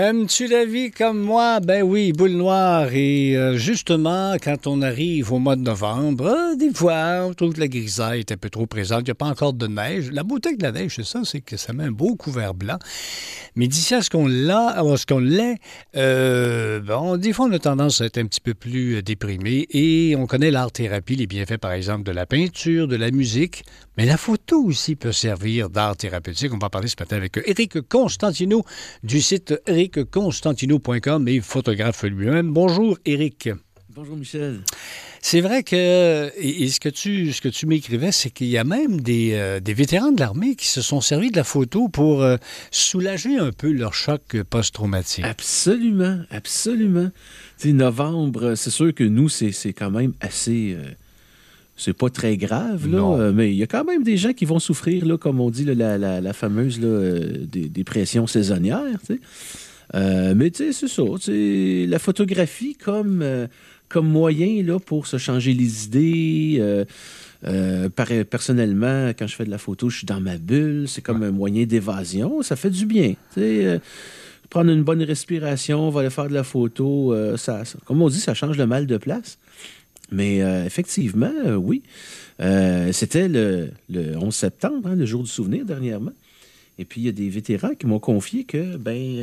Aimes-tu la vie comme moi? Ben oui, boule noire. Et justement, quand on arrive au mois de novembre, des fois, on trouve que la grisaille est un peu trop présente. Il n'y a pas encore de neige. La beauté de la neige, c'est ça, c'est que ça met un beau couvert blanc. Mais d'ici à ce qu'on l'ait, des fois, on a tendance à être un petit peu plus déprimé. Et on connaît l'art-thérapie, les bienfaits, par exemple, de la peinture, de la musique. Mais la photo aussi peut servir d'art thérapeutique. On va parler ce matin avec Éric Constantino du site ericconstantino.com et photographe lui-même. Bonjour, Éric. Bonjour, Michel. C'est vrai que, et ce que tu m'écrivais, c'est qu'il y a même des vétérans de l'armée qui se sont servis de la photo pour soulager un peu leur choc post-traumatique. Absolument, absolument. Tu sais, novembre, c'est sûr que nous, c'est quand même assez... c'est pas très grave, là, mais il y a quand même des gens qui vont souffrir, là, comme on dit, là, la fameuse dépression saisonnière. Tu sais. Mais tu sais, c'est ça. La photographie comme moyen là, pour se changer les idées. Personnellement, quand je fais de la photo, je suis dans ma bulle. C'est comme un moyen d'évasion. Ça fait du bien. Tu sais, prendre une bonne respiration, on va aller faire de la photo. Comme on dit, ça change le mal de place. Mais effectivement, oui. C'était le 11 septembre, le jour du souvenir, dernièrement. Et puis, il y a des vétérans qui m'ont confié que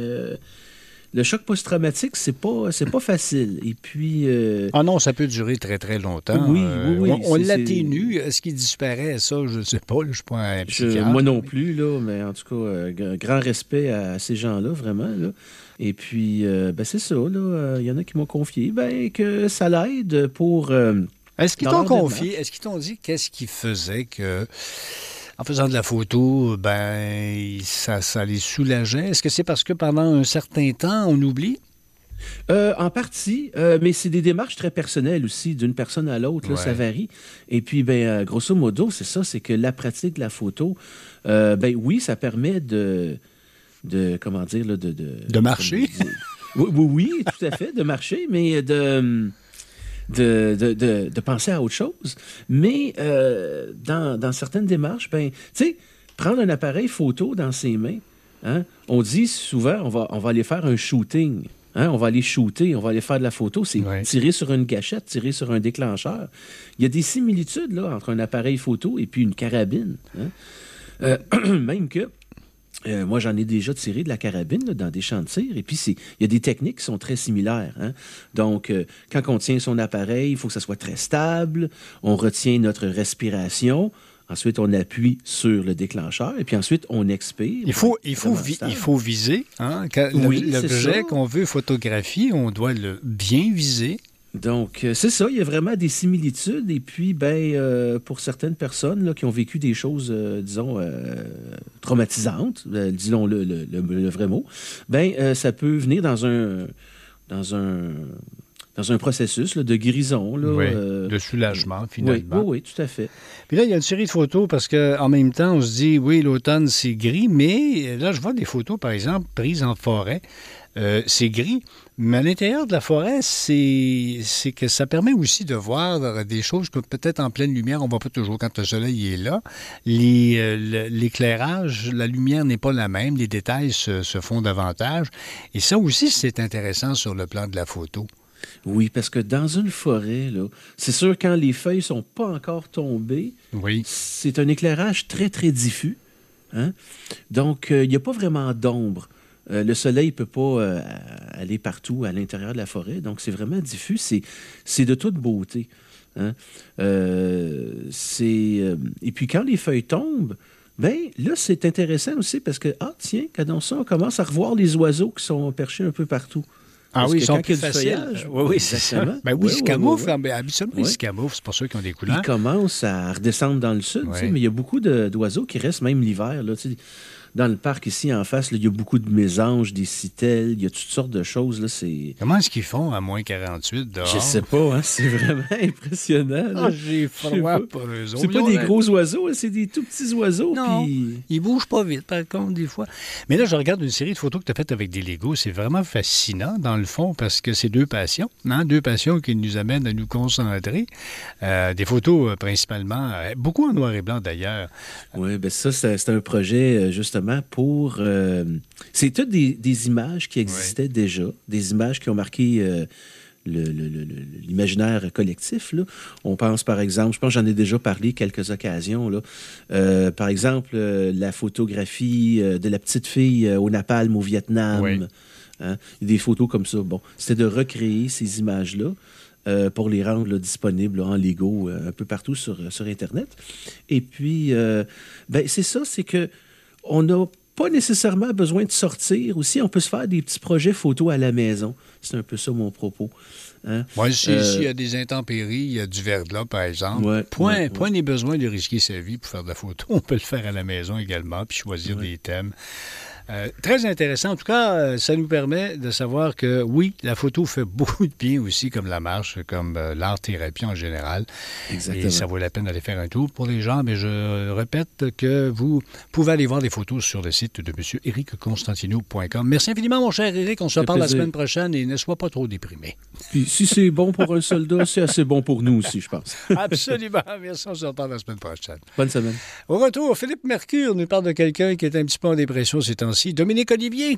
le choc post-traumatique, c'est pas facile. Et puis... Ah non, ça peut durer très, très longtemps. Oui. On l'atténue. Est-ce qu'il disparaît, ça? Je ne sais pas. Je ne suis pas un psychiatre. Moi non plus, là, mais en tout cas, grand respect à ces gens-là, vraiment, là. Et puis, c'est ça, là. Il y en a qui m'ont confié que ça l'aide pour... Est-ce qu'ils t'ont confié? Est-ce qu'ils t'ont dit qu'est-ce qui faisait que, en faisant de la photo, ça les soulageait? Est-ce que c'est parce que pendant un certain temps, on oublie? En partie, mais c'est des démarches très personnelles aussi, d'une personne à l'autre, là, ça varie. Et puis, grosso modo, c'est ça, c'est que la pratique de la photo, oui, ça permet de comment dire, là, de marcher? Oui, tout à fait, de marcher, mais de penser à autre chose. Mais dans certaines démarches, tu sais, prendre un appareil photo dans ses mains, hein, on dit souvent, on va aller faire un shooting. Hein, on va aller shooter, on va aller faire de la photo. C'est tirer sur une gâchette, tirer sur un déclencheur. Il y a des similitudes là, entre un appareil photo et puis une carabine. Hein. Même que moi, j'en ai déjà tiré de la carabine là, dans des champs de tir. Et puis, il y a des techniques qui sont très similaires. Hein? Donc, quand on tient son appareil, il faut que ça soit très stable. On retient notre respiration. Ensuite, on appuie sur le déclencheur. Et puis ensuite, on expire. Il faut viser. Hein? L'objet qu'on veut photographier, on doit le bien viser. Donc, c'est ça, il y a vraiment des similitudes. Et puis, pour certaines personnes là, qui ont vécu des choses, traumatisantes, disons le vrai mot, ça peut venir dans un processus là, de guérison. Là, de soulagement, finalement. Oui, tout à fait. Puis là, il y a une série de photos parce qu'en même temps, on se dit, oui, l'automne, c'est gris, mais là, je vois des photos, par exemple, prises en forêt. C'est gris, mais à l'intérieur de la forêt, c'est que ça permet aussi de voir des choses que peut-être en pleine lumière, on ne voit pas toujours quand le soleil est là. L'éclairage, la lumière n'est pas la même, les détails se font davantage. Et ça aussi, c'est intéressant sur le plan de la photo. Oui, parce que dans une forêt, là, c'est sûr, quand les feuilles ne sont pas encore tombées, c'est un éclairage très, très diffus. Hein? Donc, il n'y a pas vraiment d'ombre. Le soleil ne peut pas aller partout à l'intérieur de la forêt, donc c'est vraiment diffus. C'est de toute beauté. Hein? Et puis quand les feuilles tombent, là, c'est intéressant aussi parce que, quand on commence à revoir les oiseaux qui sont perchés un peu partout. Ah oui, ils sont plus faciles. Oui, c'est ça. Ils se camouflent. Habituellement, ils se camouflent. C'est pour ça qu'ils ont des couleurs. Ils commencent à redescendre dans le sud, mais il y a beaucoup d'oiseaux qui restent même l'hiver. Là, dans le parc ici en face, il y a beaucoup de mésanges, des citelles, il y a toutes sortes de choses. Là, Comment est-ce qu'ils font à moins 48 dehors? Je sais pas, hein, c'est vraiment impressionnant. Là. J'ai froid pour eux autres. C'est pas des gros oiseaux, c'est des tout petits oiseaux. Non, puis... ils bougent pas vite, par contre, des fois. Mais là, je regarde une série de photos que tu as faites avec des Legos. C'est vraiment fascinant, dans le fond, parce que c'est deux passions qui nous amènent à nous concentrer. Des photos, principalement, beaucoup en noir et blanc, d'ailleurs. Oui, ça, c'est un projet, justement, justement pour... c'est toutes des images qui existaient déjà, des images qui ont marqué l'imaginaire collectif. Là. On pense, par exemple, je pense que j'en ai déjà parlé quelques occasions, là. Par exemple, la photographie de la petite fille au napalm au Vietnam. Oui. Hein? Des photos comme ça. Bon, c'était de recréer ces images-là pour les rendre là, disponibles là, en Lego un peu partout sur Internet. Et puis, c'est ça, c'est que on n'a pas nécessairement besoin de sortir aussi. On peut se faire des petits projets photos à la maison. C'est un peu ça mon propos. Hein? Moi, s'il y a des intempéries, il y a du verglas, par exemple. Point n'est besoin de risquer sa vie pour faire de la photo. On peut le faire à la maison également, puis choisir des thèmes. Très intéressant. En tout cas, ça nous permet de savoir que, oui, la photo fait beaucoup de bien aussi, comme la marche, comme l'art-thérapie en général. Exactement. Et ça vaut la peine d'aller faire un tour pour les gens. Mais je répète que vous pouvez aller voir des photos sur le site de M. ericconstantino.com. Merci infiniment, mon cher Éric. On se reparle la semaine prochaine et ne sois pas trop déprimé. Puis, si c'est bon pour un soldat, c'est assez bon pour nous aussi, je pense. Absolument. Merci. On se reparle la semaine prochaine. Bonne semaine. Au retour, Philippe Mercure nous parle de quelqu'un qui est un petit peu en dépression ces temps-ci. Dominique Olivier.